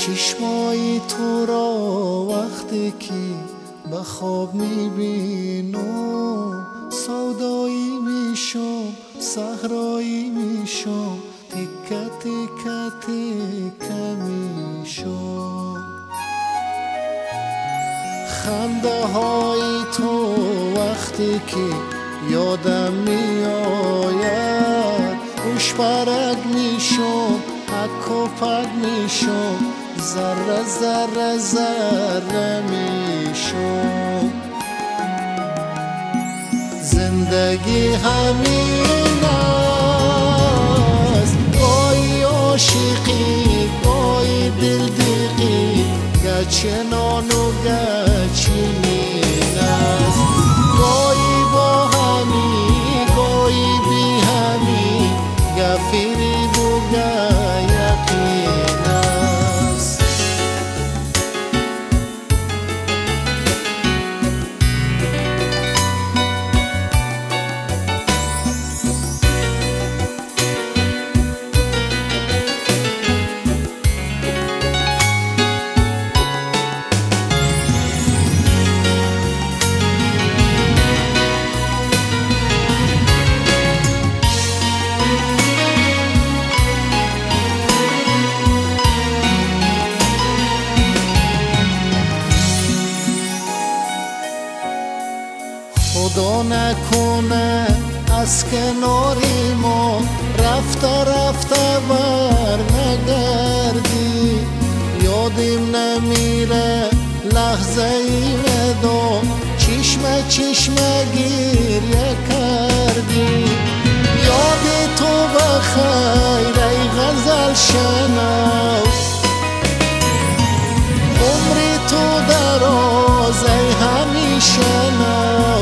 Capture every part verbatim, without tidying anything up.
چشمای تو را وقتی که به خواب میبینم سودایی میشم، صحرایی میشم، تکه تکه تکه میشم. خنده های تو وقتی که یادم میآید خوش برگ میشم، حک و پک میشم، ذره ذره ذره میشم. زندگی همین است، گاهی عاشقی گاهی دلدیقی، گه چنان و گه چنین است. گاهی با همی گاهی بی همی، گه فریب و گه یقین است. خدا نکنه از کناری ما رفته رفته بر نگردی، یادیم نمیره لحظه ای ودا، چشمه چشمه گریه کردی. یاد تو بخیر ای غزل شنو، عمری تو دراز ای همیشه نو.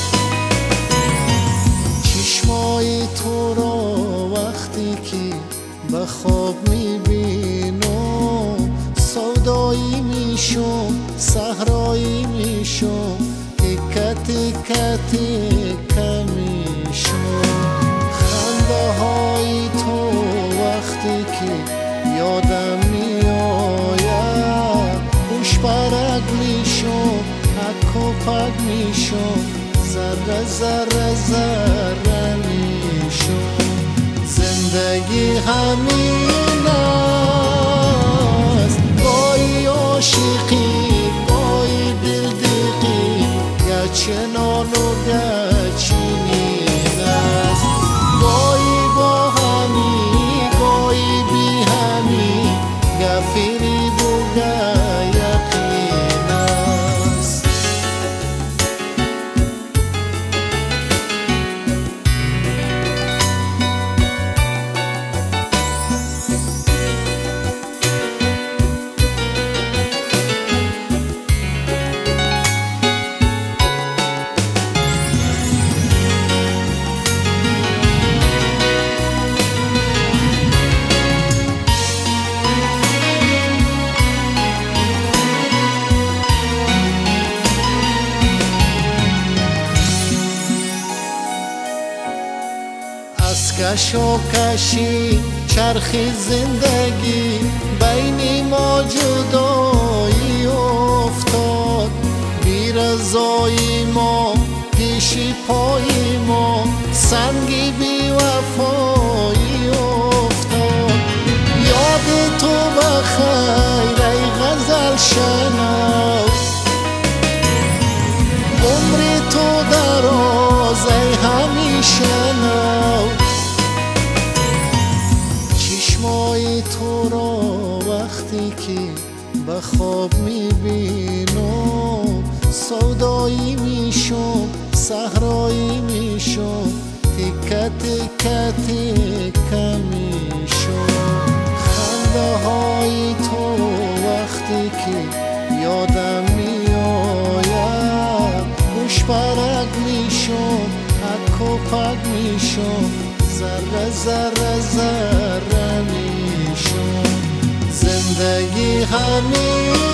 چشمای تو را وقتی که به خواب میبینم سودایی میشم، صحرایی میشم، تکه تکه تکه میشم. خنده های تو وقتی که یادم میآید خوش برگ میشم، حک و پک میشم، ذره ذره ذره میشم. زندگی همین است، گاهی عاشقی گاهی دلدیقی، گه چنان و گه چنین است. گاهی با همی گاهی بی همی، گه فریب و گه یقین است. از کش و کشی چرخی زندگی بین ما جدایی افتاد، بی رضایی ما پیشی پایی ما سنگی بی وفایی افتاد. یاد تو بخیر ای غزل شنو، عمری تو دراز ای همیشه نو. چشمای تو را وقتی که به خواب میبینم سودایی میشم، صحرایی میشم، تکه تکه تکه میشم. خنده های تو وقتی که یادم میآید خوش برگ میشم، حک و پک میشم، ذره ذره ذره میشم. زندگی همین